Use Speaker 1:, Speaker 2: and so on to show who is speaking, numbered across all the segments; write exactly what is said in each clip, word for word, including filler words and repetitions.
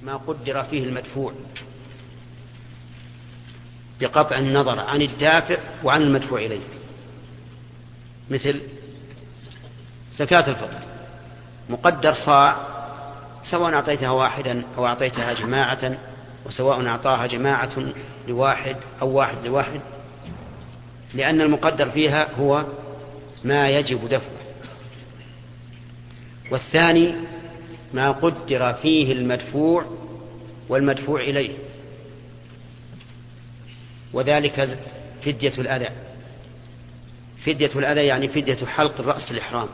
Speaker 1: ما قدر فيه المدفوع بقطع النظر عن الدافع وعن المدفوع إليه، مثل زكاة الفطر مقدر صاع، سواء أعطيتها واحدا أو أعطيتها جماعة، وسواء أعطاها جماعة لواحد أو واحد لواحد، لأن المقدر فيها هو ما يجب دفعه. والثاني ما قدر فيه المدفوع والمدفوع إليه، وذلك فدية الأذى. فدية الأذى يعني فدية حلق الرأس في الإحرام،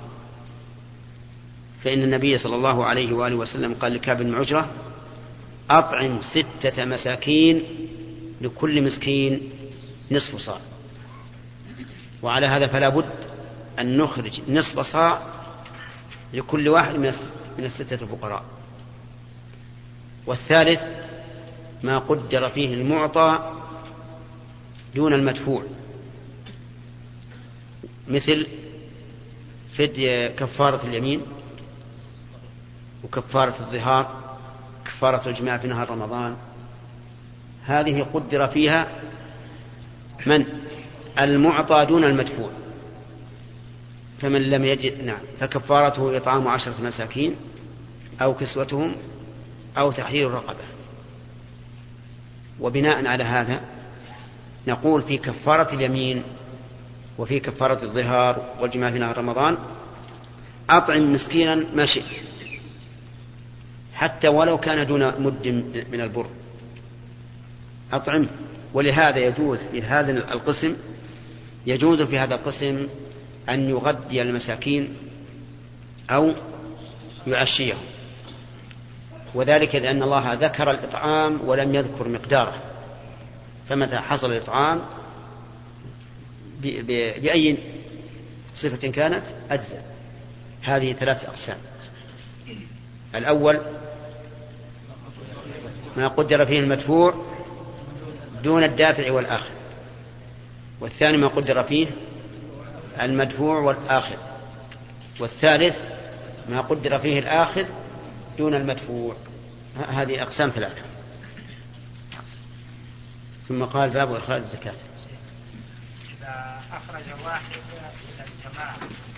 Speaker 1: فإن النبي صلى الله عليه وآله وسلم قال لكعب بن عجرة: أطعم ستة مساكين لكل مسكين نصف صاع. وعلى هذا فلا بد أن نخرج نصف صاع لكل واحد من الستة الفقراء. والثالث ما قدر فيه المعطى دون المدفوع، مثل فدية كفارة اليمين وكفارة الظهار، كفارة الجماع في نهار رمضان، هذه قدر فيها من المعطى دون المدفوع. فمن لم يجد نعم فكفارته إطعام عشرة مساكين أو كسوتهم أو تحرير رقبة. وبناء على هذا نقول في كفارة اليمين وفي كفارة الظهار والجماع في نهار رمضان: أطعم مسكينا ما شئت، حتى ولو كان دون مد من البر أطعم. ولهذا يجوز في هذا القسم يجوز في هذا القسم أن يغذي المساكين أو يعشيهم، وذلك لأن الله ذكر الإطعام ولم يذكر مقداره، فمتى حصل الإطعام بأي صفة كانت أجزاء. هذه ثلاث أقسام: الأول ما قدر فيه المدفوع دون الدافع والآخر، والثاني ما قدر فيه المدفوع والآخر، والثالث ما قدر فيه الآخر دون المدفوع. هذه أقسام ثلاثة. ثم قال: باب إخراج الزكاة.
Speaker 2: إذا أخرج واحد إلى الجماعة،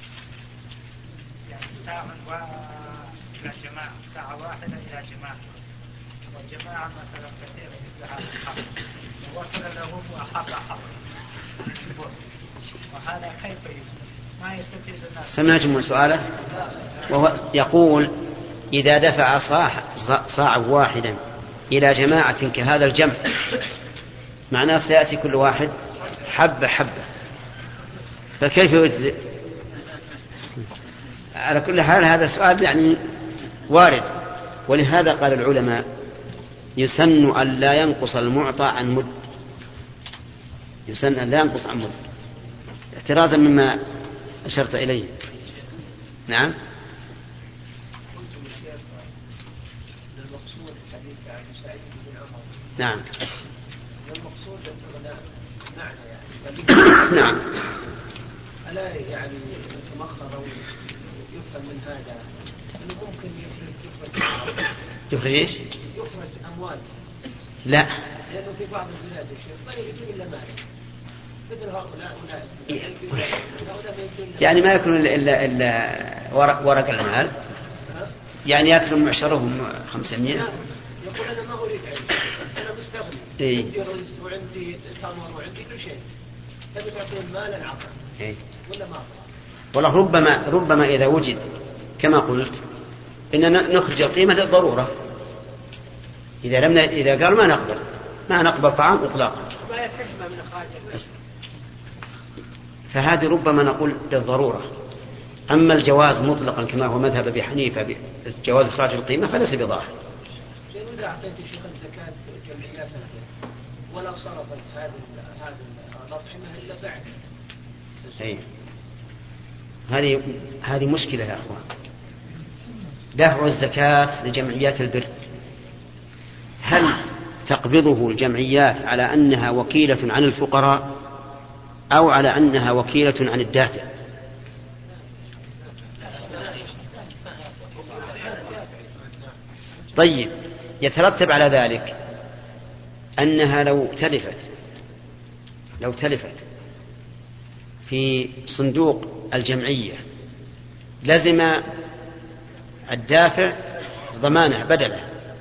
Speaker 2: يعني ساعة إلى الجماعة، ساعة واحدة إلى جماعة، والجماعة مثلا كثير مثل هذا الحق، ووصل له وأحق حق، وهذا كيف ما يستفيد الناس؟
Speaker 1: سمعتم سؤاله؟ وهو يقول: إذا دفع صاع صاع واحدا إلى جماعة كهذا الجمع، معناه سيأتي كل واحد حبة حبة، فكيف يجزئ؟ على كل حال هذا سؤال يعني وارد، ولهذا قال العلماء: يسن أن لا ينقص المعطى عن مد، يسن أن لا ينقص عن مد، احترازا مما أشرت إليه. نعم. نعم. نعم.
Speaker 3: ألا يعني يتمخر أو يفهم من هذا أنه ممكن يخرج
Speaker 1: يخرج إيش؟
Speaker 3: يخرج أموال؟
Speaker 1: لا،
Speaker 3: لأنه في بعض البلاد الشيخ لا يجدون إلا مال، مثل هؤلاء
Speaker 1: يعني ما يكون إلا إلا ورق ورق المال، يعني يأكل معشرهم خمسمائة.
Speaker 3: يقول أنا ما أريد علم، أنا مستغني،
Speaker 1: إيه؟
Speaker 3: عندي رزق وعندي تمر وعندي كل شيء، تبي تعطون مال العقل
Speaker 1: إيه؟
Speaker 3: ولا ما؟
Speaker 1: والله ربما ربما إذا وجد كما قلت إننا نخرج القيمة للضرورة. إذا لم إذا قال ما نقبل ما نقبل طعام إطلاقا، فهذه ربما نقول للضرورة. أما الجواز مطلقا كما هو مذهب أبي حنيفة جواز إخراج القيمة فليس بظاهر.
Speaker 3: لأنه إذا أعطيت شيخ الزكاة جمعيات ولا صرفت هذه هذه الأطعمة إلا بعد.
Speaker 1: أي هذه هذه مشكلة يا أخوان. دفع الزكاة لجمعيات البر، هل تقبضه الجمعيات على أنها وكيلة عن الفقراء أو على أنها وكيلة عن الدافع؟ طيب يترتب على ذلك أنها لو تلفت لو تلفت في صندوق الجمعية لزم الدافع ضمانه بدله.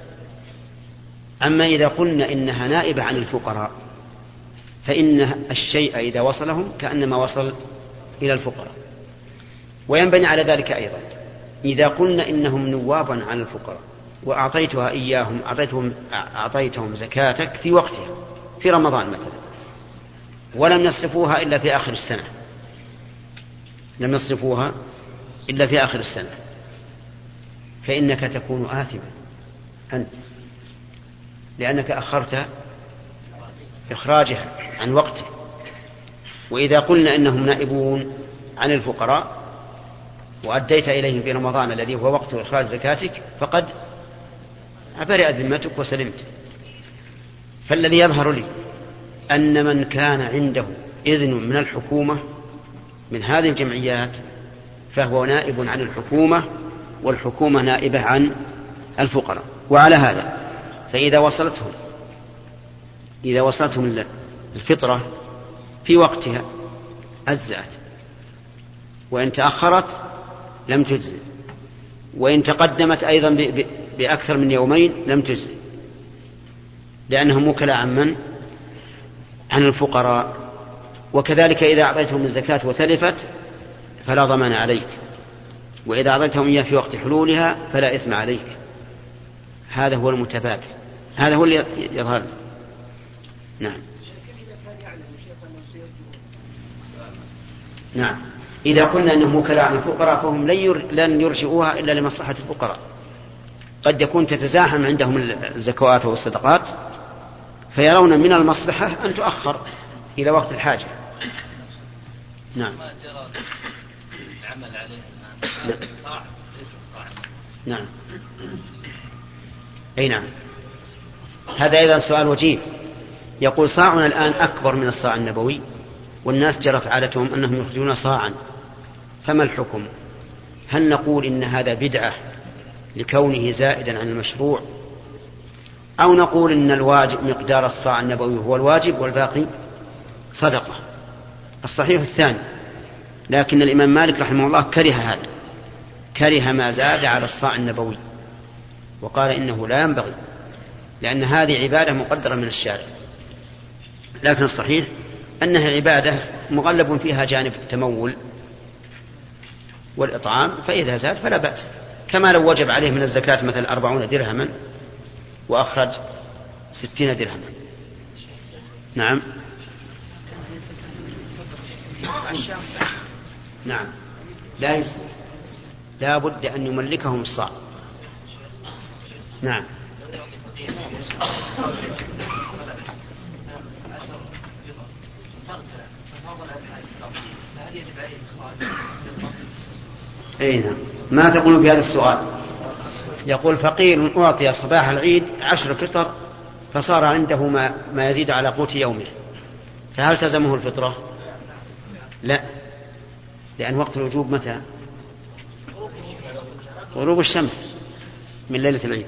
Speaker 1: أما إذا قلنا إنها نائبة عن الفقراء فإن الشيء إذا وصلهم كأنما وصل إلى الفقراء. وينبني على ذلك أيضا إذا قلنا إنهم نوابا عن الفقراء وأعطيتها إياهم أعطيتهم, أعطيتهم زكاتك في وقتها في رمضان مثلا ولم يصرفوها إلا في آخر السنة لم يصرفوها إلا في آخر السنة فإنك تكون آثما أنت لأنك أخرت إخراجها عن وقته. وإذا قلنا إنهم نائبون عن الفقراء وأديت إليهم في رمضان الذي هو وقت إخراج زكاتك فقد برئت ذمتك وسلمت. فالذي يظهر لي أن من كان عنده إذن من الحكومة من هذه الجمعيات فهو نائب عن الحكومة والحكومة نائبة عن الفقراء. وعلى هذا فإذا وصلتهم إذا وصلتهم الفطرة في وقتها أجزأت وإن تأخرت لم تجزئ وإن تقدمت أيضا بأكثر من يومين لم تجزئ لأنهم وكلاء عن من؟ عن الفقراء. وكذلك إذا أعطيتهم الزكاة وتلفت فلا ضمان عليك وإذا أعطيتهم إياه في وقت حلولها فلا إثم عليك. هذا هو المتبادل هذا هو اللي يظهر. نعم نعم إذا قلنا أنهم وكلاء عن الفقراء فهم لن يرجعوها إلا لمصلحة الفقراء. قد يكون تتزاحم عندهم الزكوات والصدقات فيرون من المصلحة أن تؤخر إلى وقت الحاجة. نعم نعم أي نعم. هذا أيضا سؤال وجيه. يقول صاعنا الآن أكبر من الصاع النبوي والناس جرت عادتهم أنهم يخرجون صاعا فما الحكم؟ هل نقول إن هذا بدعة لكونه زائدا عن المشروع أو نقول إن الواجب مقدار الصاع النبوي هو الواجب والباقي صدقة؟ الصحيح الثاني. لكن الإمام مالك رحمه الله كره هذا كره ما زاد على الصاع النبوي وقال إنه لا ينبغي لأن هذه عبادة مقدرة من الشارع. لكن الصحيح أنها عبادة مغلب فيها جانب التمول والإطعام فإذا زاد فلا بأس كما لو وجب عليه من الزكاة مثل أربعون درهما وأخرج ستين درهما. نعم نعم لا يسلم لا بد أن يملكهم الصاع. نعم أي نعم. ما تقول في هذا السؤال؟ يقول فقير أعطي صباح العيد عشر فطر فصار عنده ما, ما يزيد على قوت يومه فهل تزمه الفطرة؟ لا لأن وقت الوجوب متى؟ غروب الشمس من ليلة العيد.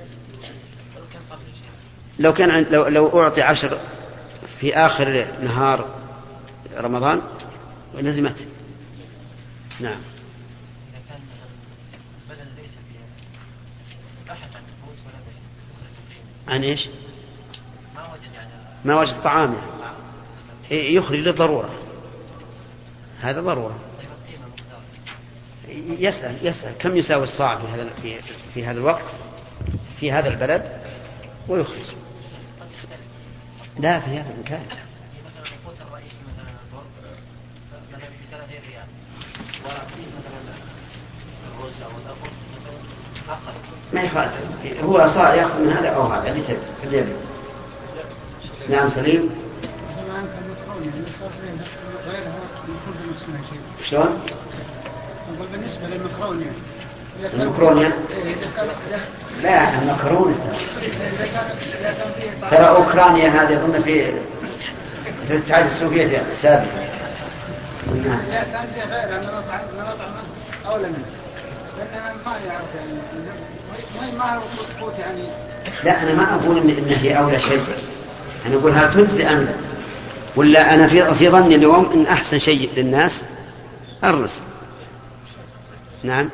Speaker 1: لو كان لو, لو أعطي عشر في آخر نهار رمضان لزمته. نعم عن إيش؟ ما وجد طعام يخرج للضرورة هذا ضرورة. يسأل يسأل كم يساوي الصاع في هذا في, في هذا الوقت في هذا البلد ويخرج. لا في هذا المكان ما يخالف هو صار يأخذ من هذا أو هذا اللي تبي. نعم سليم. شلون؟
Speaker 4: أقول بالنسبة للمكرونة
Speaker 1: المكرونة لا المكرونة ترى أوكرانيا هذه أظن في في الاتحاد السوفيتي سابقا.
Speaker 4: لا كان في غيرها من الأطعمة أولى منه لأن ما يعرف يعني ما ما هو قوت يعني.
Speaker 1: لا أنا ما أقول إن إن هي أولى شيء، أنا أقول هل تجزي أم لا، ولا أنا في في ظني اليوم إن أحسن شيء للناس الرز. نعم.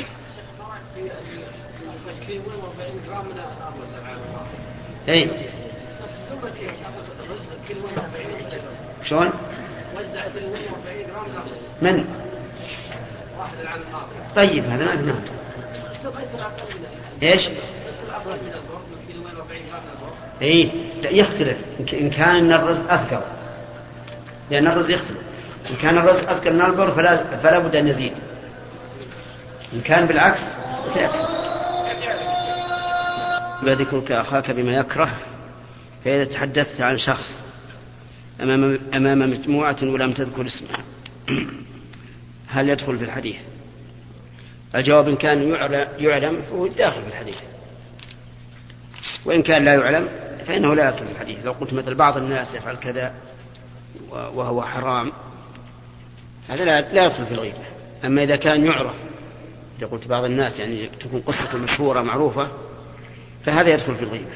Speaker 1: اي شلون من طيب هذا ما فينا ايش اي يختلف ان كان الرز اثقل، لان الرز يختلف، ان كان الرز اثقل من البر فلا فلا بد ان يزيد، ان كان بالعكس فيكفي. وذكرك أخاك بما يكره، فإذا تحدثت عن شخص أمام, أمام مجموعة ولم تذكر اسمه هل يدخل في الحديث؟ الجواب إن كان يعلم فهو داخل في الحديث، وإن كان لا يعلم فإنه لا يدخل في الحديث. لو قلت مثل بعض الناس يفعل كذا وهو حرام هذا لا يدخل في الغيبة. أما إذا كان يعرف، إذا قلت بعض الناس يعني تكون قصة مشهورة معروفة فهذا يدخل في الغيبة.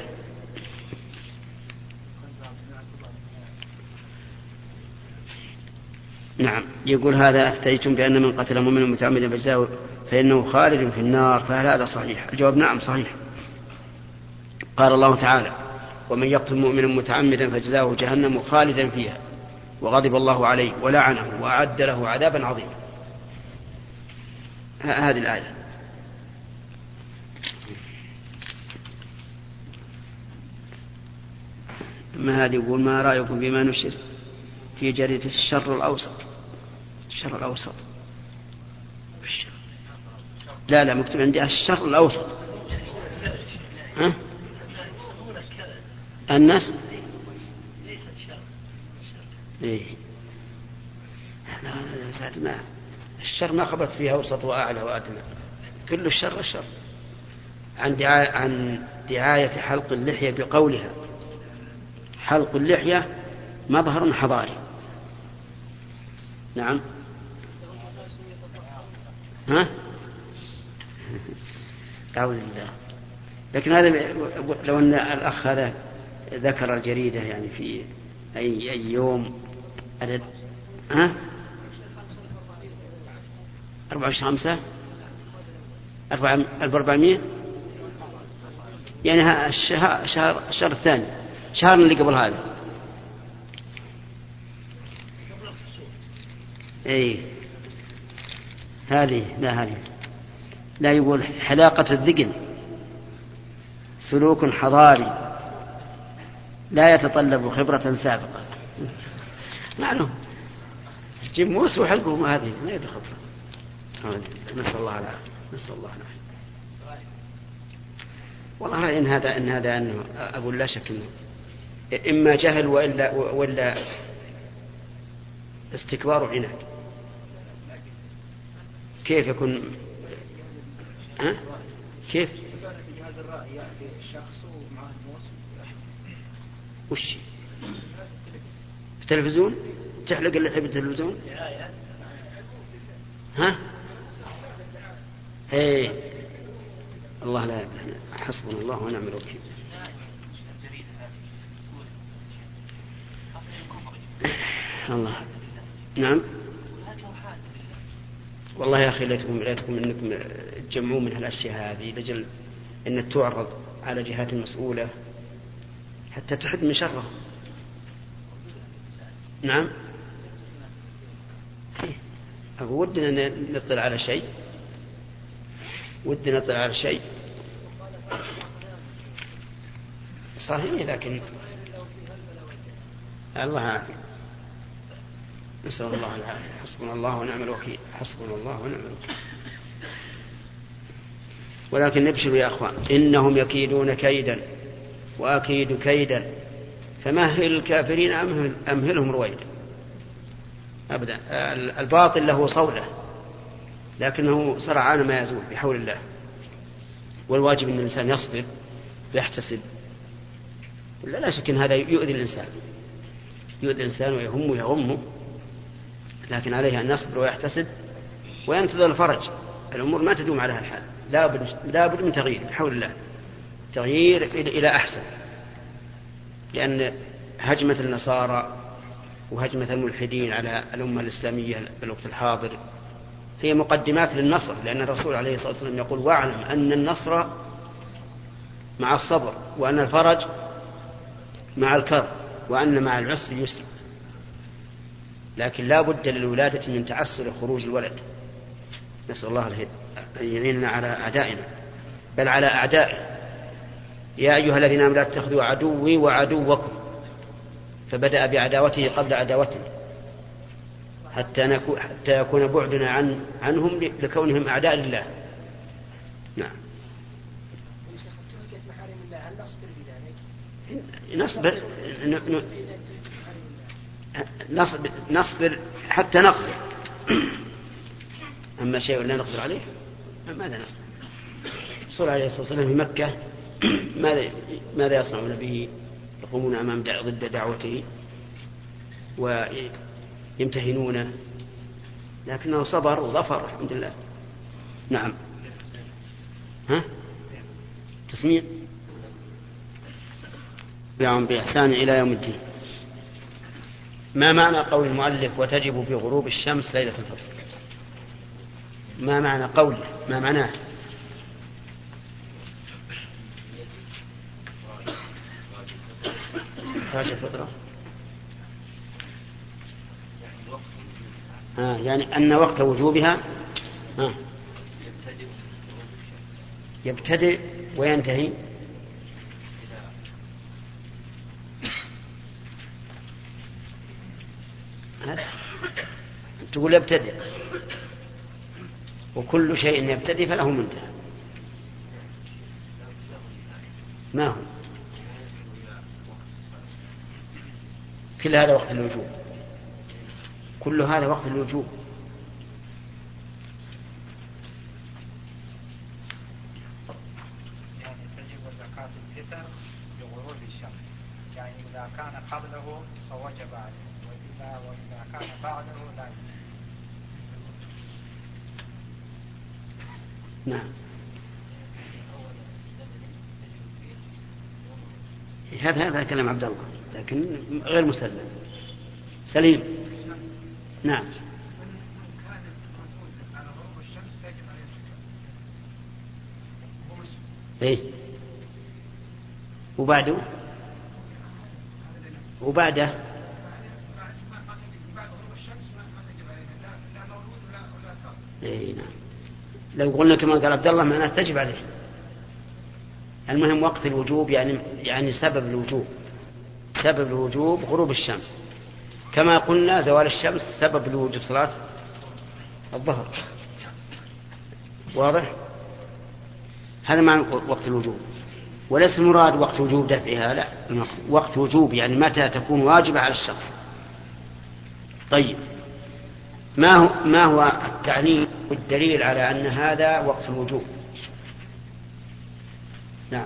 Speaker 1: نعم. يقول هذا أفتيتم بأن من قتل مؤمنا متعمدا فجزاؤه فإنه خالد في النار، فهل هذا صحيح؟ الجواب نعم صحيح. قال الله تعالى ومن يقتل مؤمنا متعمدا فجزاؤه جهنم خالدا فيها وغضب الله عليه ولعنه وأعد له عذابا عظيما. هذه الآية. ما هذا يقول ما رأيكم بما نشر في جريدة الشر الأوسط؟ الشر الأوسط لا لا مكتوب عندي الشر الأوسط. ها؟ الناس إيه؟ لا الشر ما خبرت فيها أوسط وأعلى وأدنى، كل الشر الشر. عن دعاية, عن دعاية حلق اللحية بقولها حلق اللحية مظهر حضاري. نعم. ها؟ أعوذ بالله. لكن هذا لو أن الأخ هذا ذكر الجريدة يعني في أي, أي يوم عدد ها أربعة وعشرين خمسة أربعة أربعمية يعني الشهر الشهر الشهر الثاني شهر اللي قبل هذا. اي هذه لا هذه لا يقول حلاقة الذقن سلوك حضاري لا يتطلب خبرة سابقة. معلوم جيب موس وحلقهم هذه ما يبي خبرة. نسأل الله العافية نسأل الله العافية. والله رأي إن هذا إن هذا أنه أقول لا شك إنه إما جهل وإلا وإلا استكبار وعناد. كيف يكون ها؟ كيف وش في التلفزيون تحلق اللي يحب التلفزيون ها؟ هي الله لا حسبنا الله ونعم الوكيل. الله نعم. والله يا أخي ليتكم ليتكم إنكم تجمعوا من هالأشياء هذه لجل إن تعرض على جهات مسؤولة حتى تحد من شره. نعم. أقول ودنا نطلع على شيء ودنا نطلع على شيء صحيح، لكن الله عافية نسأل الله العافية. حسبنا الله ونعم الوكيل حسبنا الله ونعم الوكيل. ولكن نبشر يا أخوان إنهم يكيدون كيدا وأكيد كيدا فمهل الكافرين أمهل أمهلهم رويدا. أبدا الباطل له صولة لكنه سرعان ما يزول بحول الله، والواجب أن الإنسان يصبر ويحتسب. لا لا شك أن هذا يؤذي الإنسان يؤذي الإنسان ويهم ويغمه، لكن عليه أن يصبر ويحتسب وينتظر الفرج الأمور ما تدوم على الحال، لا بد من تغيير حول الله، تغيير إلى أحسن، لأن هجمة النصارى وهجمة الملحدين على الأمة الإسلامية في الوقت الحاضر هي مقدمات للنصر، لأن الرسول عليه الصلاة والسلام يقول: واعلم أن النصر مع الصبر، وأن الفرج مع الكرب، وأن مع العسر يسر. لكن لا بد للولادة من تعسر خروج الولد، نسأل الله أن يعيننا على أعدائنا بل على أعدائه. يا أيها الذين آمنوا لا تتخذوا عدوي وعدوكم، فبدأ بعداوته قبل عداوته حتى, نكو حتى يكون بعدنا عن عنهم لكونهم أعداء لله. نعم. نصبر نصبر, نصبر حتى نقدر، أما شيء لا نقدر عليه ماذا نصنع؟ الرسول عليه الصلاة والسلام في مكة ماذا ماذا يصنعون به؟ يقومون أمام ضد دعوته ويمتهنونه، لكنه صبر وظفر الحمد لله. نعم. ها؟ تسميع بيعهم بإحسان إلى يوم الدين. ما معنى قول المؤلف وتجب بغروب الشمس ليلة الفطر؟ ما معنى قوله؟ ما معناه؟ إخراج الفطرة آه يعني أن وقت وجوبها آه يبتدئ وينتهي تقول يبتدئ، وكل شيء يبتدئ فله منتهى. ما هو؟ كل هذا وقت الوجوب، كل هذا وقت الوجوب.
Speaker 2: يعني تجب زكاة الفطر بغروب الشمس، يعني إذا كان قبله فوجب عليه، وإذا, وإذا كان بعده لا يجب.
Speaker 1: نعم. هذا هذا كلام عبد الله لكن غير مسلم. سليم. نعم. ايه وبعده وبعده ايه نعم. لو قلنا كما قال عبد الله معناه تجب عليه. المهم وقت الوجوب يعني يعني سبب الوجوب، سبب الوجوب غروب الشمس، كما قلنا زوال الشمس سبب الوجوب صلاة الظهر. واضح؟ هذا معنى وقت الوجوب، وليس المراد وقت وجوب دفعها، لا، وقت وجوب يعني متى تكون واجبة على الشخص. طيب، ما هو ما هو التعليل والدليل على أن هذا وقت الوجوب؟ نعم.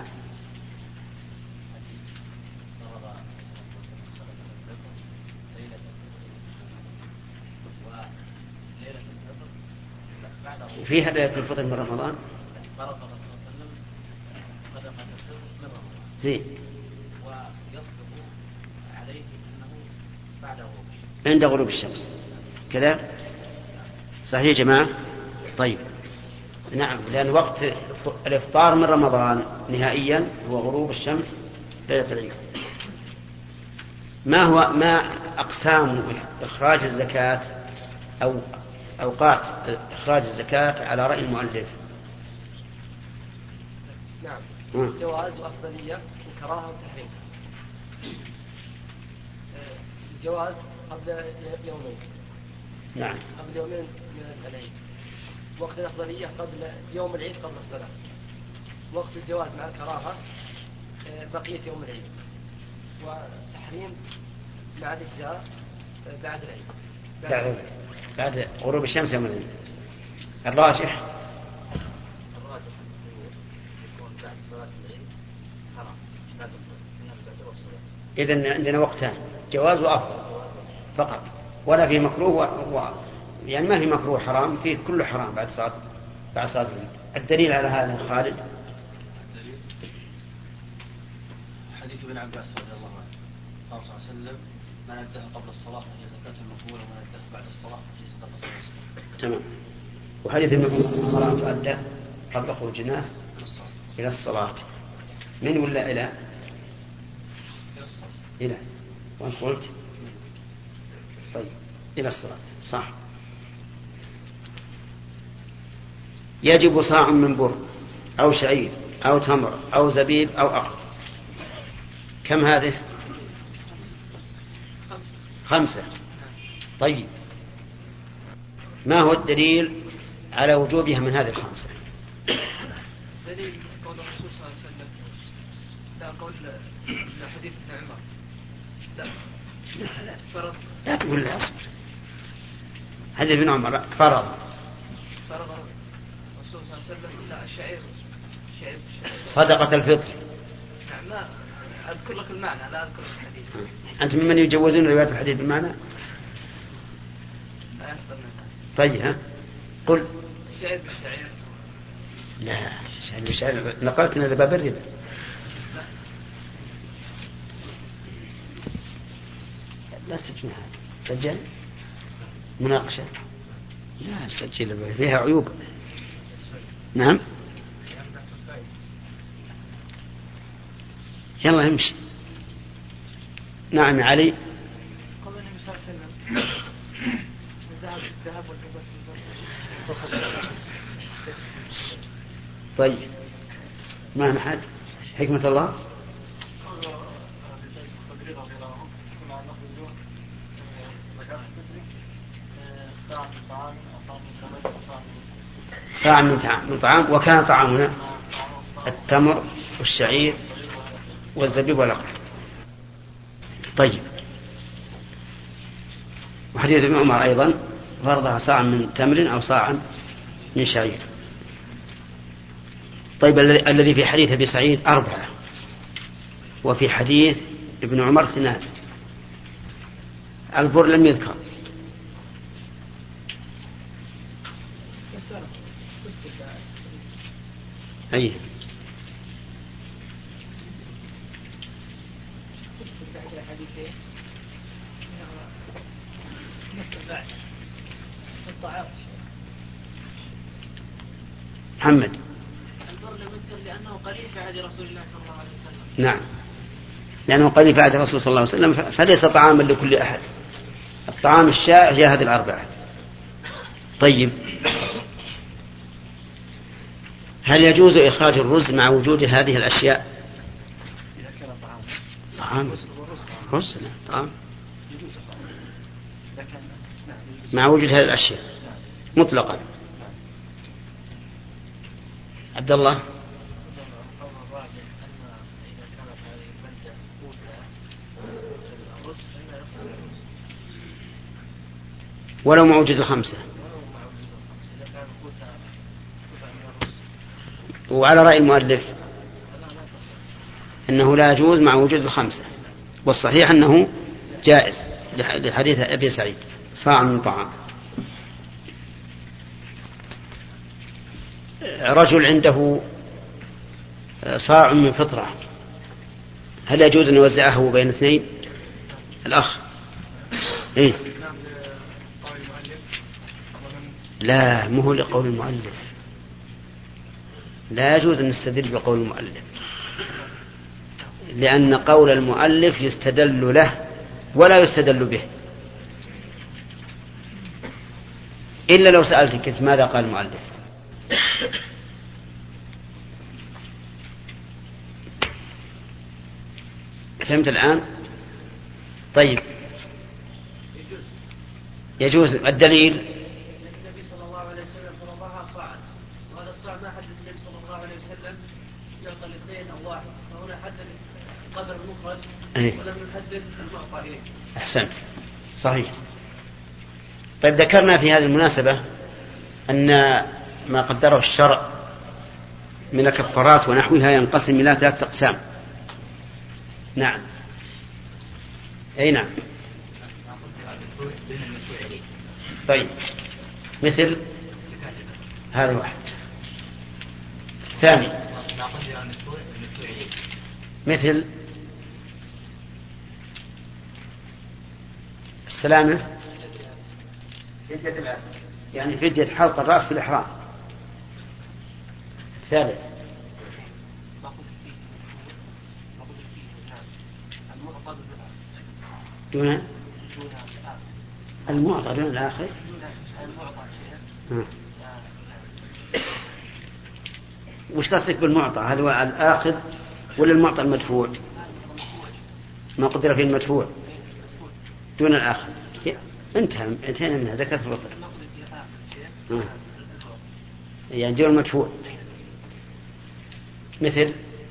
Speaker 1: وفيها ليلة الفطر من رمضان زين، ويصدق عليه أنه بعد غروب عند غروب الشمس كذا. صحيح يا جماعة؟ طيب نعم، لأن وقت الإفطار من رمضان نهائيا هو غروب الشمس ليلة العيد. ما هو ما أقسام إخراج الزكاة أو أوقات إخراج الزكاة على رأي المؤلف؟
Speaker 3: نعم. جواز وأفضلية وكراهة وتحريم. الجواز قبل يومين.
Speaker 1: نعم.
Speaker 3: قبل يومين من العيد. وقت الأفضلية قبل يوم العيد قبل الصلاة. وقت الجواز مع الكراهة بقية يوم العيد. وتحريم مع الإجزاء بعد العيد.
Speaker 1: بعد بعد غروب الشمس يوم العيد. الراجح
Speaker 3: الراجح يكون بعد صلاة العيد حرام. لا تفضل إنما تعتبر صلاة.
Speaker 1: إذن عندنا وقتان، جواز وأفضل فقط، ولا في مكروه و... و... يعني ما في مكروه حرام، فيه كله حرام بعد صلاة بعد صلاة العيد. الدليل على هذا خالد
Speaker 5: الدليل حديث ابن عباس رضي الله عنه قال صلى الله عليه وسلم من أداها قبل الصلاة فهي زكاة مقبولة ومن أداها بعد الصلاة فهي صدقة واجبة.
Speaker 1: تمام. وحديث ابن عمر أن تؤدى قبل خروج الناس إلى الصلاة. من ولا إلى؟
Speaker 5: إلى الصلاة.
Speaker 1: إلى. وأنت قلت؟ طيب إلى الصلاة صح. يجب صاع من بر أو شعير أو تمر أو زبيب أو أقط. كم هذه؟ خمسة. طيب ما هو الدليل على وجوبها من هذه الخمسة؟
Speaker 3: دليل قول الرسول صلى الله عليه وسلم. لا قول حديث ابن عمر. لا
Speaker 1: لا,
Speaker 3: فرض.
Speaker 1: لا تقول لا أصبر. حديث ابن عمر فرض
Speaker 3: فرض الرسول صلى الله عليه وسلم. لا الشعير الشعير
Speaker 1: صدقة الفطر.
Speaker 3: نعم ما أذكر لك المعنى لا أذكر لك الحديث.
Speaker 1: أنت ممن يجوزون رواية الحديث بالمعنى؟
Speaker 3: لا يفضل الناس.
Speaker 1: طيب ها قل.
Speaker 3: الشعير بالشعير.
Speaker 1: لا الشعير بالشعير نقلت إلى باب الربا. لا استجمع سجل مناقشة. لا سجل فيها عيوب. نعم يلا يمشي. نعم يا علي.
Speaker 2: قول النبي صلى الله عليه وسلم الذهب الذهب والفضة.
Speaker 1: طيب ما محل حكمة الله. صاع من طعام من طعام وكان طعامنا التمر والشعير والزبيب والأقط. طيب وحديث ابن عمر أيضا فرضها صاع من تمر أو صاع من شعير. طيب الذي في حديث أبي سعيد أربعة وفي حديث ابن عمر اثنان. البر لم يذكر. أي محمد.
Speaker 3: البر لم يذكر لأنه قليل في عهد رسول الله صلى الله عليه وسلم.
Speaker 1: نعم لأنه قليل في عهد الرسول صلى الله عليه وسلم فليس طعاما لكل أحد. الطعام الشائع هي هذه الأربعة. طيب هل يجوز إخراج الرز مع وجود هذه الأشياء؟
Speaker 5: إذا كان طعام
Speaker 1: طعام رز طعام
Speaker 5: يجوز إذا كان
Speaker 1: مع وجود هذه الأشياء مطلقا. عبد الله. ولو مع وجود الخمسة. وعلى رأي المؤلف أنه لا يجوز مع وجود الخمسة والصحيح أنه جائز لحديث أبي سعيد صاع من طعام. رجل عنده صاع من فطرة هل يجوز أن يوزعه بين اثنين؟ الأخ إيه؟ لا مو لقول المؤلف. لا يجوز أن نستدل بقول المؤلف لأن قول المؤلف يستدل له ولا يستدل به إلا لو سألتك كنت ماذا قال المؤلف. فهمت الآن؟ طيب يجوز. الدليل
Speaker 3: النبي صلى الله عليه وسلم فرضها صاعا وهذا الصاع ما حدد النبي صلى الله عليه وسلم يعطى الاثنين أو واحد فهنا حدد قدر المخرج ولم يحدد المعطى إليه.
Speaker 1: أحسنت صحيح. طيب ذكرنا في هذه المناسبة أن ما قدره الشرع من الكفارات ونحوها ينقسم إلى ثلاثة أقسام. نعم أي نعم. طيب مثل هذا واحد الثاني مثل السلامة يعني فدية حلق الرأس في الإحرام. الثالث دون المعطى دون الآخر. وش قصدك بالمعطى؟ هل هو الآخذ ولا المعطى المدفوع؟ ما قدر فيه المدفوع دون الآخر. انتهى انتهينا منها زكاة الفطر. يعني دون المدفوع مثل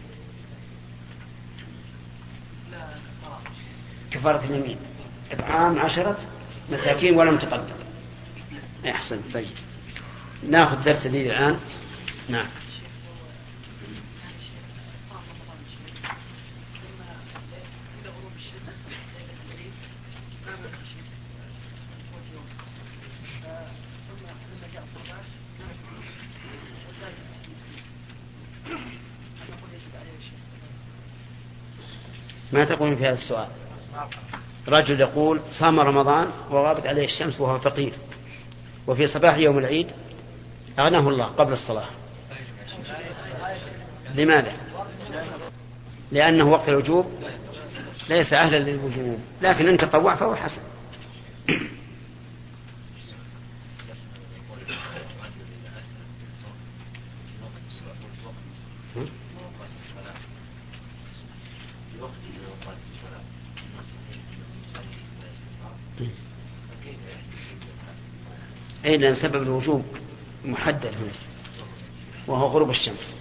Speaker 1: كفارة اليمين إطعام عشرة مساكين ولم تقدر. أحسن. طيب ناخذ درس جديد الآن. نعم. ما تقولون في هذا السؤال؟ رجل يقول صام رمضان وغابت عليه الشمس وهو فقير، وفي صباح يوم العيد أغناه الله قبل الصلاة. لماذا؟ لأنه وقت الوجوب ليس أهلا للوجوب، لكن إن تطوع فهو حسن. أي لأن سبب الوجوب محدد هنا وهو غروب الشمس.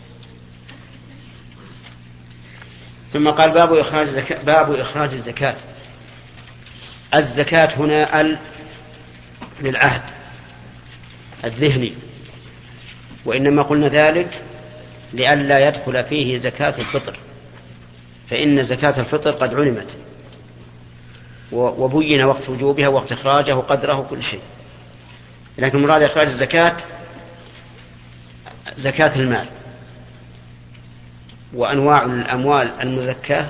Speaker 1: ثم قال باب إخراج الزكاة. باب إخراج الزكاة. الزكاة هنا ال للعهد الذهني، وإنما قلنا ذلك لئلا يدخل فيه زكاة الفطر، فإن زكاة الفطر قد علمت وبين وقت وجوبها وقت إخراجه وقدره وكل شيء، لكن مراد إخراج الزكاة زكاة المال. وأنواع الأموال المزكاة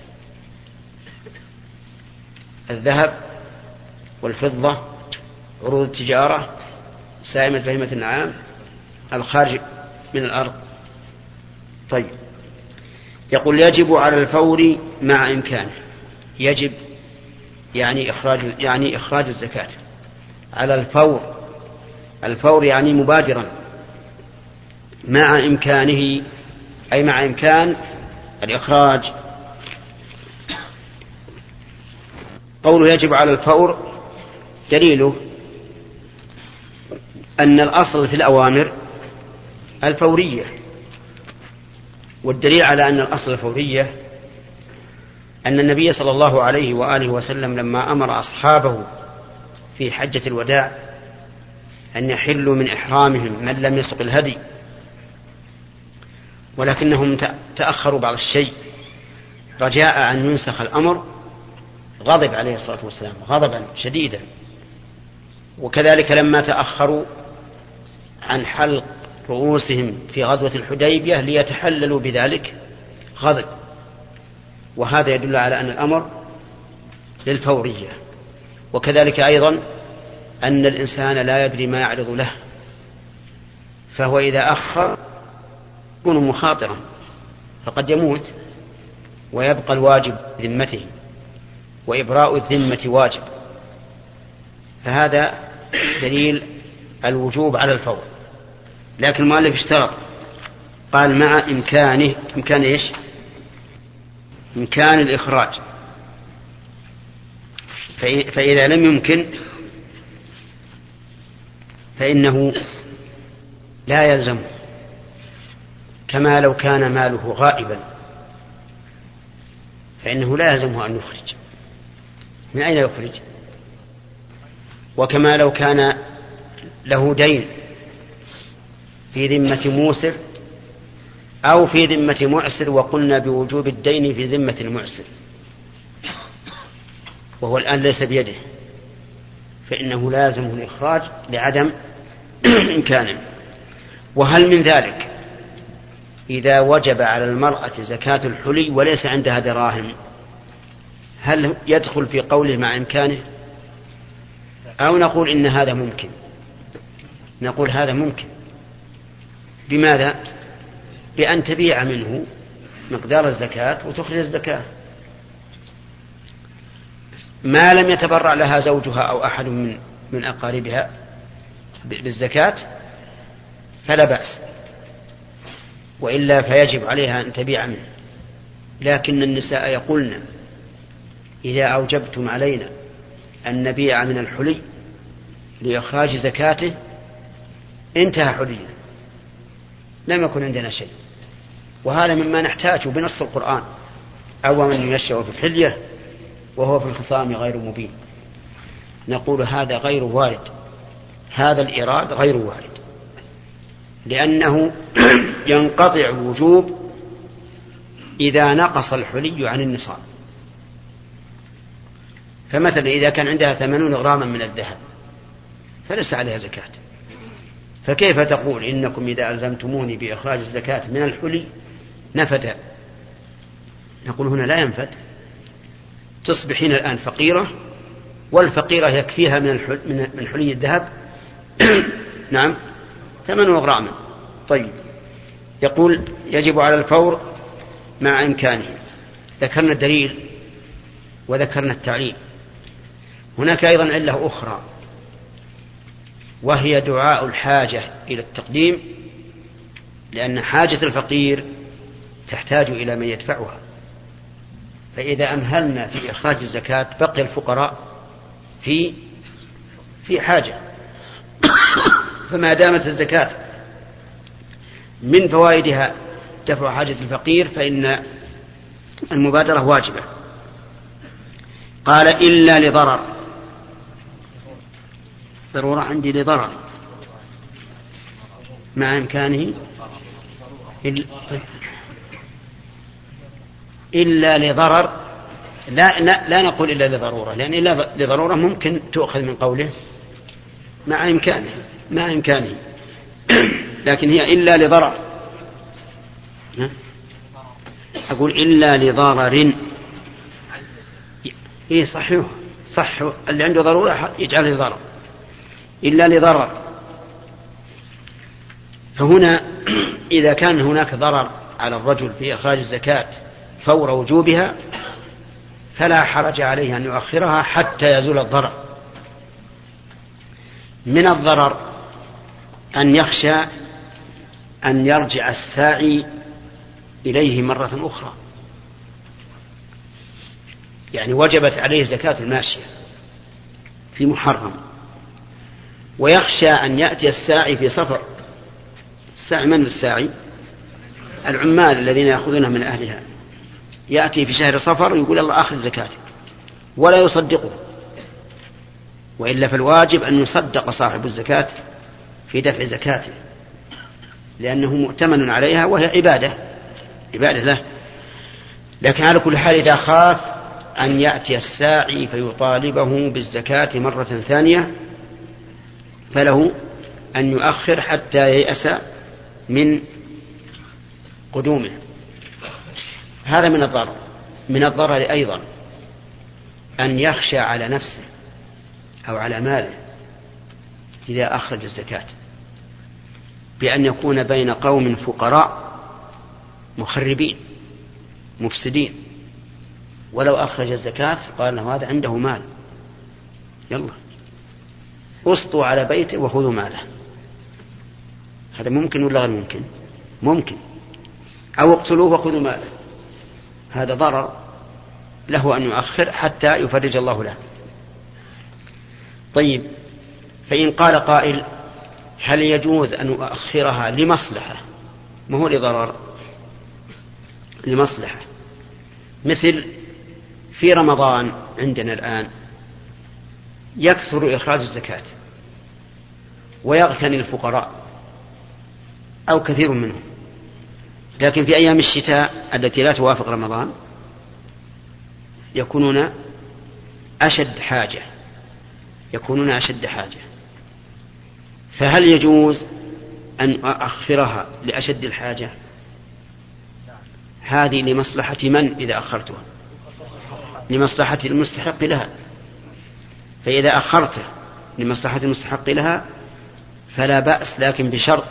Speaker 1: الذهب والفضة، عروض التجارة، سائمة بهيمة النعام، الخارج من الأرض. طيب يقول يجب على الفور مع إمكانه. يجب يعني إخراج يعني إخراج الزكاة على الفور. الفور يعني مبادرا، مع إمكانه أي مع إمكان الإخراج. قوله يجب على الفور دليله أن الأصل في الأوامر الفورية، والدليل على أن الأصل الفورية أن النبي صلى الله عليه وآله وسلم لما أمر أصحابه في حجة الوداع أن يحلوا من إحرامهم من لم يسق الهدي، ولكنهم تأخروا بعض الشيء رجاء أن ينسخ الأمر، غضب عليه الصلاة والسلام غضبا شديدا. وكذلك لما تأخروا عن حلق رؤوسهم في غزوة الحديبية ليتحللوا بذلك غضب. وهذا يدل على أن الأمر للفورية. وكذلك أيضا أن الإنسان لا يدري ما يعرض له، فهو إذا أخر يكون مخاطرا فقد يموت، ويبقى الواجب ذمته، وإبراء الذمة واجب. فهذا دليل الوجوب على الفور. لكن المؤلف اشترط، قال مع إمكانه. إمكان إيش؟ إمكان الإخراج. فإذا لم يمكن فإنه لا يلزمه، كما لو كان ماله غائبا فإنه لا يلزمه أن يخرج. من أين يخرج؟ وكما لو كان له دين في ذمة موسر أو في ذمة معسر، وقلنا بوجوب الدين في ذمة المعسر وهو الآن ليس بيده، فإنه لازم الإخراج لعدم إمكانه. وهل من ذلك إذا وجب على المرأة زكاة الحلي وليس عندها دراهم، هل يدخل في قوله مع إمكانه، أو نقول إن هذا ممكن؟ نقول هذا ممكن. بماذا؟ بأن تبيع منه مقدار الزكاة وتخرج الزكاة. ما لم يتبرع لها زوجها أو أحد من من أقاربها بالزكاة فلا بأس، وإلا فيجب عليها أن تبيع منه. لكن النساء يقولن إذا أوجبتم علينا أن نبيع من الحلي لإخراج زكاته انتهى حلينا، لم يكن عندنا شيء. وهذا مما نحتاجه بنص القرآن: أو من ينشأ في الحلية وهو في الخصام غير مبين. نقول هذا غير وارد، هذا الإيراد غير وارد، لأنه ينقطع وجوب إذا نقص الحلي عن النصاب. فمثلا إذا كان عندها ثمانون غراما من الذهب فليس عليها زكاة، فكيف تقول إنكم إذا ألزمتموني بإخراج الزكاة من الحلي نفد؟ نقول هنا لا ينفد، تصبحين الآن فقيرة، والفقيرة يكفيها من الحلي, من حلي الذهب نعم ثمانون غراما. طيب، يقول يجب على الفور مع إمكانه. ذكرنا الدليل وذكرنا التعليل. هناك أيضا علة أخرى، وهي دعاء الحاجة إلى التقديم، لأن حاجة الفقير تحتاج إلى من يدفعها. فإذا أمهلنا في إخراج الزكاة بقي الفقراء في في حاجة. فما دامت الزكاة من فوائدها دفع حاجة الفقير فإن المبادرة واجبة. قال إلا لضرر. ضرورة عندي لضرر مع إمكانه إلا لضرر. لا, لا, لا نقول إلا لضرورة، لأن إلا لضرورة ممكن تؤخذ من قوله مع إمكانه مع إمكانه لكن هي إلا لضرر. أقول إلا لضرر. إيه صحيح صح، اللي عنده ضرورة يجعل لضرر، إلا لضرر. فهنا إذا كان هناك ضرر على الرجل في إخراج الزكاة فور وجوبها فلا حرج عليه أن يؤخرها حتى يزول الضرر. من الضرر أن يخشى أن يرجع الساعي إليه مرة أخرى، يعني وجبت عليه زكاة الماشية في محرم، ويخشى أن يأتي الساعي في سفر. الساعي من الساعي؟ العمال الذين يأخذونها من أهلها، يأتي في شهر صفر ويقول الله أخذ زكاتك، ولا يصدقه، وإلا فالواجب أن يصدق صاحب الزكاة في دفع زكاته، لأنه مؤتمن عليها وهي عبادة عبادة له. لكن على كل حال إذا خاف أن يأتي الساعي فيطالبه بالزكاة مرة ثانية فله أن يؤخر حتى ييأس من قدومه. هذا من الضرر. من الضرر أيضا أن يخشى على نفسه أو على ماله إذا أخرج الزكاة بأن يكون بين قوم فقراء مخربين مفسدين، ولو أخرج الزكاة قال له هذا عنده مال، يلا اسطوا على بيته وخذوا ماله. هذا ممكن ولا غير ممكن؟ ممكن. أو اقتلوه وخذوا ماله. هذا ضرر، له أن يؤخر حتى يفرج الله له. طيب، فإن قال قائل هل يجوز أن أؤخرها لمصلحة؟ ما هو لضرر؟ لمصلحة. مثل في رمضان عندنا الآن يكثر إخراج الزكاة ويغتني الفقراء أو كثير منهم، لكن في أيام الشتاء التي لا توافق رمضان يكونون أشد حاجة يكونون أشد حاجة فهل يجوز أن أؤخرها لأشد الحاجة هذه لمصلحة من إذا أخرتها؟ لمصلحة المستحق لها. فإذا أخرته لمصلحة المستحق لها فلا بأس، لكن بشرط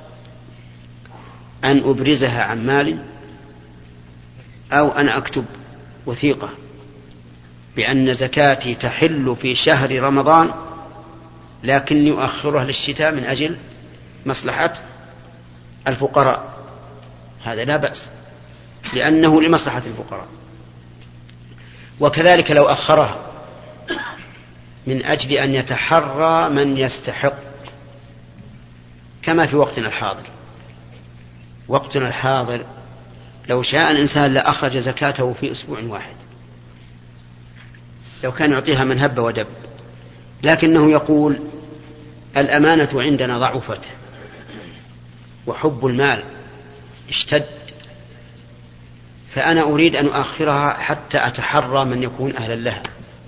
Speaker 1: أن أبرزها عن مالي أو أن أكتب وثيقة بأن زكاتي تحل في شهر رمضان لكني أؤخرها للشتاء من أجل مصلحة الفقراء. هذا لا بأس لأنه لمصلحة الفقراء. وكذلك لو أخرها من أجل أن يتحرى من يستحق، كما في وقتنا الحاضر. وقتنا الحاضر لو شاء الإنسان لأخرج زكاته في أسبوع واحد، لو كان يعطيها من هب ودب، لكنه يقول الأمانة عندنا ضعفت وحب المال اشتد، فأنا أريد أن أؤخرها حتى أتحرى من يكون أهلا لها.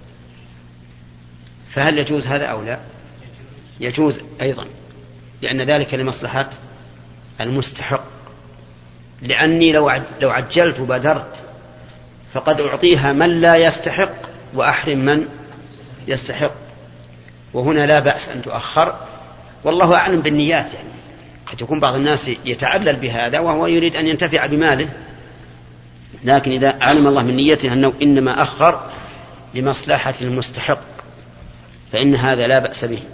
Speaker 1: فهل يجوز هذا أو لا؟ يجوز أيضا، لأن ذلك لمصلحة المستحق. لأني لو عجلت وبادرت فقد أعطيها من لا يستحق وأحرم من يستحق، وهنا لا بأس أن تؤخر. والله أعلم بالنيات، يعني قد يكون بعض الناس يتعلل بهذا وهو يريد أن ينتفع بماله، لكن إذا علم الله من نيته أنه إنما أخر لمصلحة المستحق فإن هذا لا بأس به.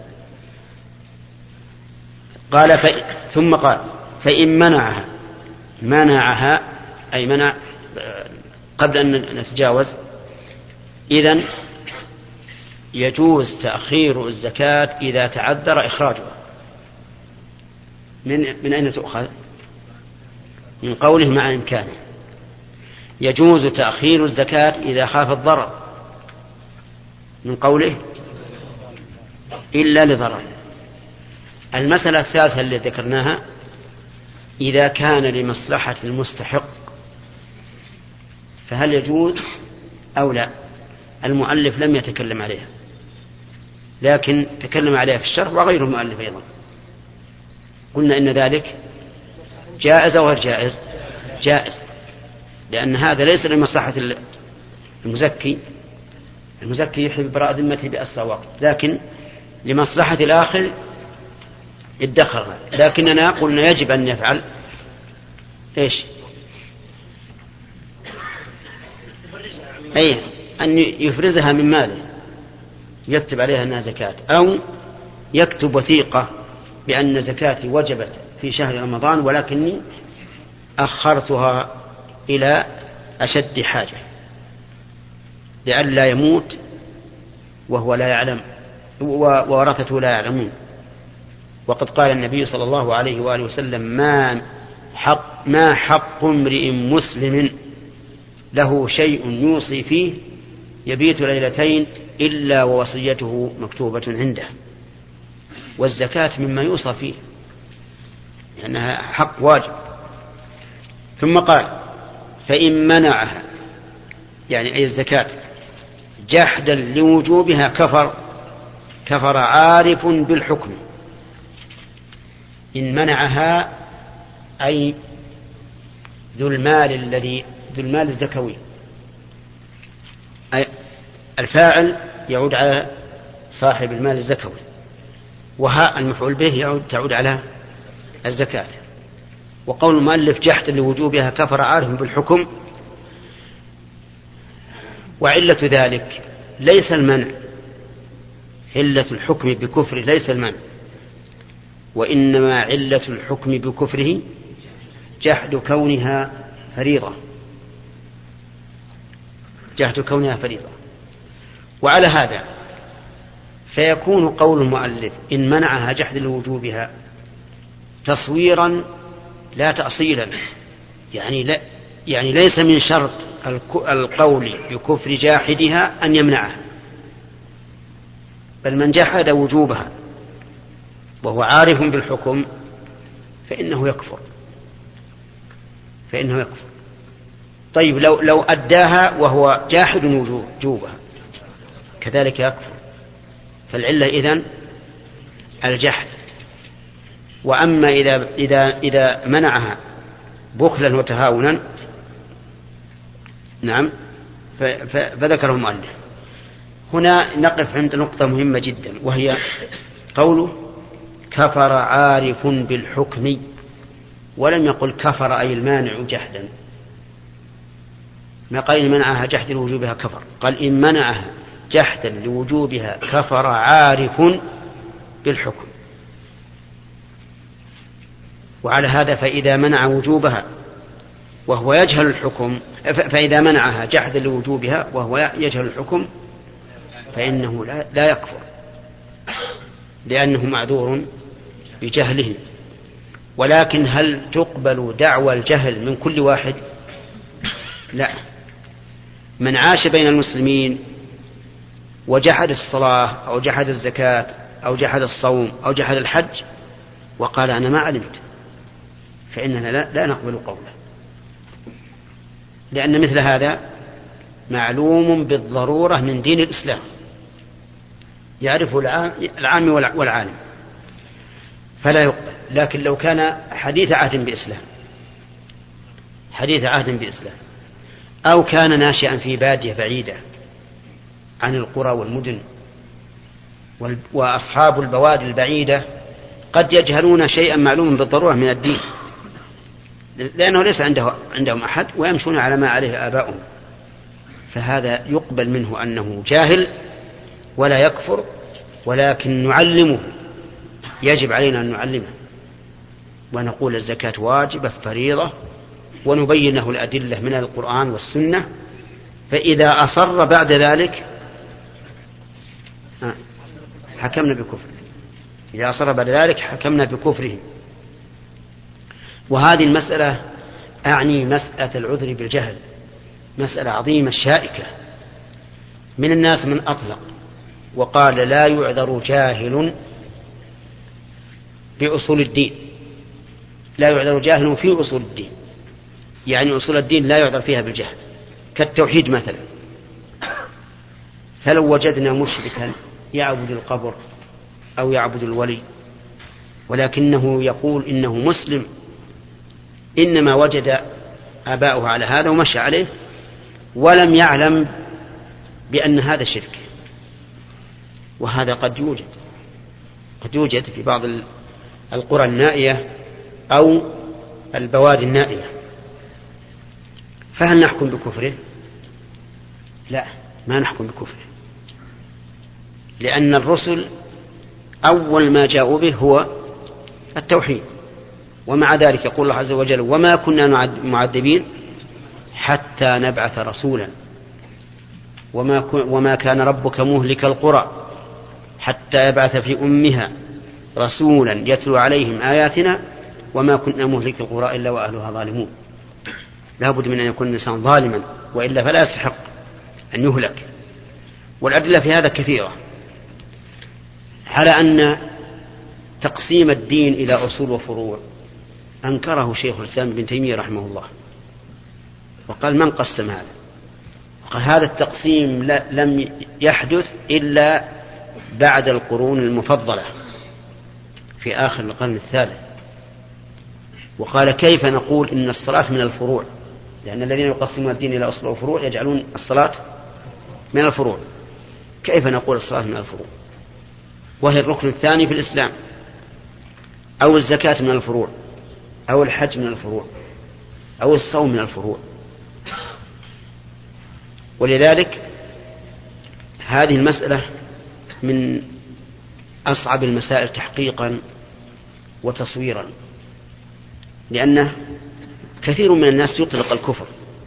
Speaker 1: قال ف... ثم قال فإن منعها منعها أي منع قبل أن نتجاوز، إذن يجوز تأخير الزكاة إذا تعذر إخراجها. من, من أين تؤخذ؟ من قوله مع إمكانه. يجوز تأخير الزكاة إذا خاف الضرر، من قوله إلا لضرر. المسألة الثالثة التي ذكرناها إذا كان لمصلحة المستحق فهل يجوز أو لا؟ المؤلف لم يتكلم عليها، لكن تكلم عليها في الشرح وغير المؤلف أيضا. قلنا إن ذلك جائز أو غير جائز؟ جائز، لأن هذا ليس لمصلحة المزكي. المزكي يحب براء ذمته بأسرع وقت، لكن لمصلحة الآخر ادخرها. لكننا قلنا يجب أن يفعل إيش؟ أي أن يفرزها من ماله، يكتب عليها أنها زكاة، أو يكتب وثيقة بأن زكاتي وجبت في شهر رمضان ولكني أخرتها إلى أشد حاجة لئلا يموت وهو لا يعلم وورثته لا يعلمون. وقد قال النبي صلى الله عليه وآله وسلم ما حق, ما حق امرئ مسلم له شيء يوصي فيه يبيت ليلتين إلا ووصيته مكتوبة عنده. والزكاة مما يوصى فيه لأنها حق واجب. ثم قال فإن منعها يعني أي الزكاة جحدا لوجوبها كفر كفر عارف بالحكم. إن منعها أي ذو المال الذي ذو المال الزكوي، أي الفاعل يعود على صاحب المال الزكوي، وها المفعول به يعود تعود على الزكاة. وقول المؤلف جحدا لوجوبها كفر عارف بالحكم، وعلة ذلك ليس المنع، علة الحكم بكفره ليس المنع، وإنما علة الحكم بكفره جحد كونها فريضة جحد كونها فريضة. وعلى هذا فيكون قول المؤلف إن منعها جحد لوجوبها تصويرا لا تأصيلا، يعني لا يعني ليس من شرط القول بكفر جاحدها أن يمنعها، بل من جحد وجوبها وهو عارف بالحكم فإنه يكفر فإنه يكفر. طيب لو لو أداها وهو جاحد وجوبها كذلك يكفر. فالعلة إذن الجحد. وأما إذا إذا إذا منعها بخلا وتهاونا نعم. فذكره المؤلف. هنا نقف عند نقطة مهمة جدا، وهي قوله كفر عارف بالحكم، ولم يقل كفر أي المانع جحدا، ما قال إن منعها جحدا لوجوبها كفر، قال إن منعها جحدا لوجوبها كفر عارف بالحكم. وعلى هذا فإذا منع وجوبها وهو يجهل الحكم، فإذا منعها جحدا لوجوبها وهو يجهل الحكم فإنه لا يكفر، لأنه معذور بجهله. ولكن هل تقبل دعوى الجهل من كل واحد؟ لا. من عاش بين المسلمين وجحد الصلاة أو جحد الزكاة أو جحد الصوم أو جحد الحج وقال أنا ما علمت، فإننا لا, لا نقبل قوله، لأن مثل هذا معلوم بالضرورة من دين الإسلام، يعرفه العام والعالم، فلا يقبل. لكن لو كان حديث عهد بإسلام حديث عهد بإسلام أو كان ناشئا في بادية بعيدة عن القرى والمدن، وأصحاب البوادي البعيدة قد يجهلون شيئا معلوما بالضرورة من الدين، لأنه ليس عنده عندهم أحد ويمشون على ما عليه آباؤهم، فهذا يقبل منه أنه جاهل ولا يكفر، ولكن نعلمه، يجب علينا أن نعلمه ونقول الزكاة واجبة فريضة، ونبين له الأدلة من القرآن والسنة. فإذا أصر بعد ذلك حكمنا بكفره، إذا أصر بعد ذلك حكمنا بكفره. وهذه المسألة أعني مسألة العذر بالجهل، مسألة عظيمة شائكة. من الناس من أطلق وقال لا يعذر جاهل بأصول الدين، لا يعذر جاهل في أصول الدين، يعني أصول الدين لا يعذر فيها بالجهل، كالتوحيد مثلا. فلو وجدنا مشركا يعبد القبر أو يعبد الولي ولكنه يقول إنه مسلم، إنما وجد آباؤه على هذا ومشى عليه ولم يعلم بأن هذا شرك، وهذا قد يوجد قد يوجد في بعض القرى النائية أو البوادي النائية. فهل نحكم بكفره؟ لا، ما نحكم بكفره، لأن الرسل أول ما جاءوا به هو التوحيد، ومع ذلك يقول الله عز وجل وما كنا معذبين حتى نبعث رسولا وما, وما كان ربك مهلك القرى حتى يبعث في أمها رسولا يتلو عليهم آياتنا وما كنا مهلك القرى إلا وأهلها ظالمون. لا بد من أن يكون الإنسان ظالما، وإلا فلا يستحق أن يهلك. والأدلة في هذا كثيرة على أن تقسيم الدين إلى أصول وفروع أنكره شيخ الإسلام ابن تيمية رحمه الله، وقال من قسم هذا؟ وقال هذا التقسيم لم يحدث إلا بعد القرون المفضلة في آخر القرن الثالث. وقال كيف نقول إن الصلاة من الفروع؟ لأن الذين يقسمون الدين إلى أصول وفروع يجعلون الصلاة من الفروع، كيف نقول الصلاة من الفروع وهي الركن الثاني في الإسلام؟ أو الزكاة من الفروع، أو الحج من الفروع، أو الصوم من الفروع. ولذلك هذه المسألة من أصعب المسائل تحقيقا وتصويرا، لأنه كثير من الناس يطلق الكفر،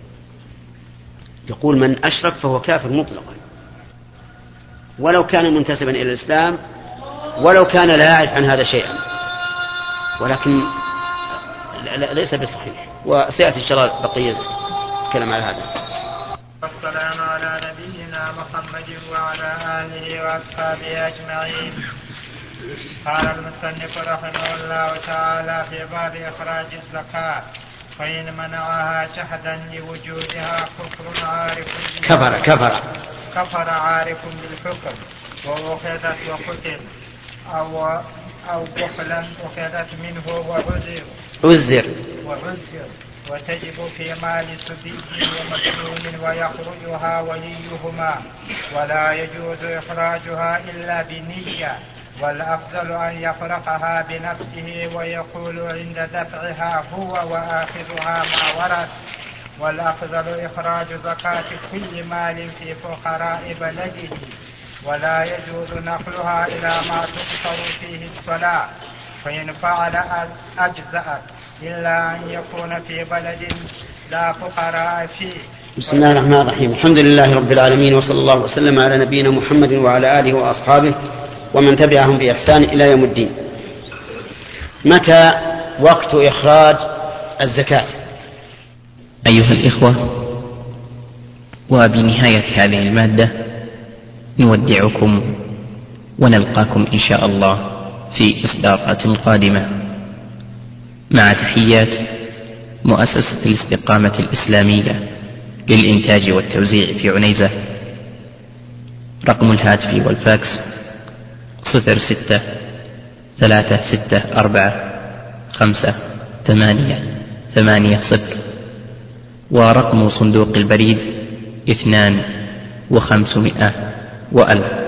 Speaker 1: يقول من أشرك فهو كافر مطلقا، ولو كان منتسبا إلى الإسلام، ولو كان لا يعرف عن هذا شيئا، ولكن ليس بصحيح. وسيأتي إن شاء الله بقية الكلام على هذا.
Speaker 2: والسلام على نبينا محمد وعلى آله وأصحابه أجمعين. قال المصنف رحمه الله تعالى في باب إخراج الزكاة: فإن منعها جحدا لوجودها كفر عارف
Speaker 1: كفر كفر
Speaker 2: كفر عارف بالحكم وأخذت وقتل أو أو بخلا أخذت منه وعزر
Speaker 1: عزر
Speaker 2: وعزر وتجب في مال سبي ومسلول ويخرجها وليهما، ولا يجوز إخراجها إلا بنية، والأفضل أن يفرقها بنفسه ويقول عند دفعها هو وآخذها ما ورد. والأفضل إخراج زكاة كل مال في فقراء بلده، ولا يجوز نقلها إلى ما تقصر فيه الصلاة، فإن فعل أجزأت، إلا أن يكون في بلد لا فقراء فيه.
Speaker 1: بسم الله الرحمن الرحيم. الحمد لله رب العالمين، وصلى الله وسلم على نبينا محمد وعلى آله وأصحابه ومن تبعهم بإحسان إلى يوم الدين. متى وقت إخراج الزكاة؟
Speaker 6: أيها الإخوة، وبنهاية هذه المادة نودعكم ونلقاكم إن شاء الله في إصدارات قادمة، مع تحيات مؤسسة الاستقامة الإسلامية للإنتاج والتوزيع في عنيزة. رقم الهاتف والفاكس صفر ستة ثلاثة ستة أربعة خمسة ثمانية ثمانية صفر، ورقم صندوق البريد اثنان وخمسمائة وألف.